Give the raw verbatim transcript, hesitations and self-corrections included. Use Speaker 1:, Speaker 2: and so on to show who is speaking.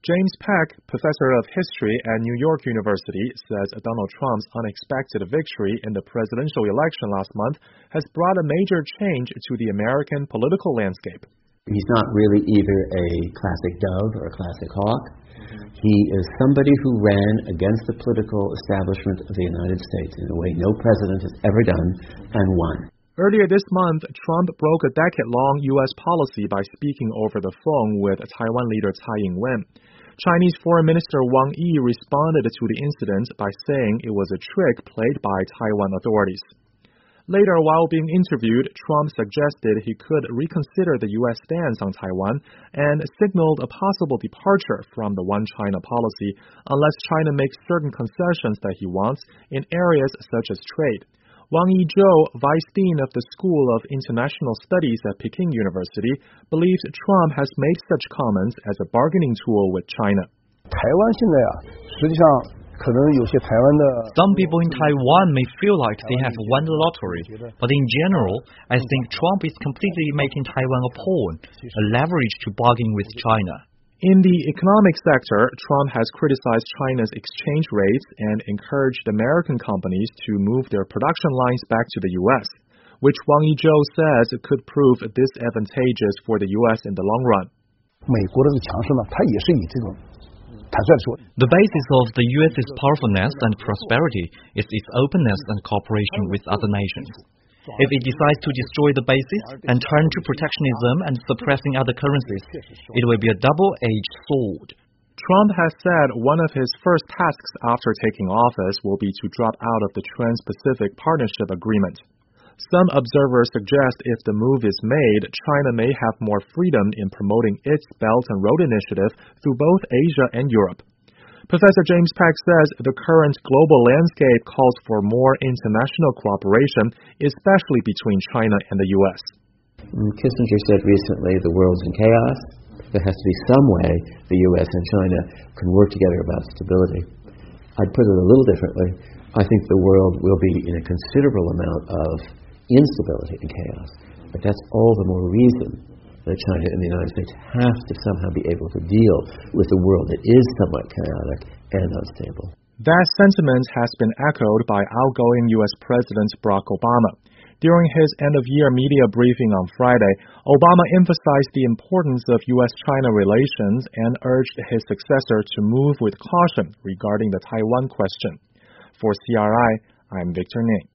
Speaker 1: James Peck, professor of history at New York University, says Donald Trump's unexpected victory in the presidential election last month has brought a major change to the American political landscape.
Speaker 2: He's not really either a classic dove or a classic hawk. He is somebody who ran against the political establishment of the United States in a way no president has ever done and won.
Speaker 1: Earlier this month, Trump broke a decade-long U S policy by speaking over the phone with Taiwan leader Tsai Ing-wen. Chinese Foreign Minister Wang Yi responded to the incident by saying it was a trick played by Taiwan authorities. Later, while being interviewed, Trump suggested he could reconsider the U S stance on Taiwan and signaled a possible departure from the One China policy unless China makes certain concessions that he wants in areas such as trade. Wang Yizhou, vice dean of the School of International Studies at Peking University, believes Trump has made such comments as a bargaining tool with China.
Speaker 3: Some people in Taiwan may feel like they have won the lottery, but in general, I think Trump is completely making Taiwan a pawn, a leverage to bargain with China.
Speaker 1: In the economic sector, Trump has criticized China's exchange rates and encouraged American companies to move their production lines back to the U S, which Wang Yizhou says could prove disadvantageous for the U S in the long run.
Speaker 3: The basis of the U S's powerfulness and prosperity is its openness and cooperation with other nations. If it decides to destroy the basis and turn to protectionism and suppressing other currencies, it will be a double-edged sword.
Speaker 1: Trump has said one of his first tasks after taking office will be to drop out of the Trans-Pacific Partnership Agreement. Some observers suggest if the move is made, China may have more freedom in promoting its Belt and Road Initiative through both Asia and Europe. Professor James Peck says the current global landscape calls for more international cooperation, especially between China and the U S.
Speaker 2: Kissinger said recently the world's in chaos. There has to be some way the U S and China can work together about stability. I'd put it a little differently. I think the world will be in a considerable amount of instability and chaos. But that's all the more reason that China and the United States have to somehow be able to deal with a world that is somewhat chaotic and unstable.
Speaker 1: That sentiment has been echoed by outgoing U S President Barack Obama. During his end-of-year media briefing on Friday, Obama emphasized the importance of U S China relations and urged his successor to move with caution regarding the Taiwan question. For C R I, I'm Victor Ning.